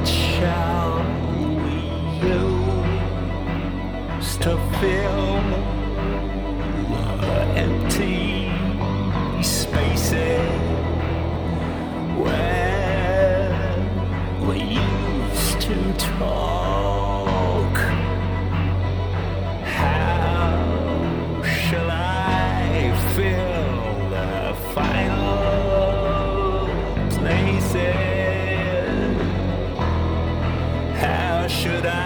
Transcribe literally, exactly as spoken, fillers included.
shall we use to fill the empty spaces where we used to talk? How shall I fill the final places? How should I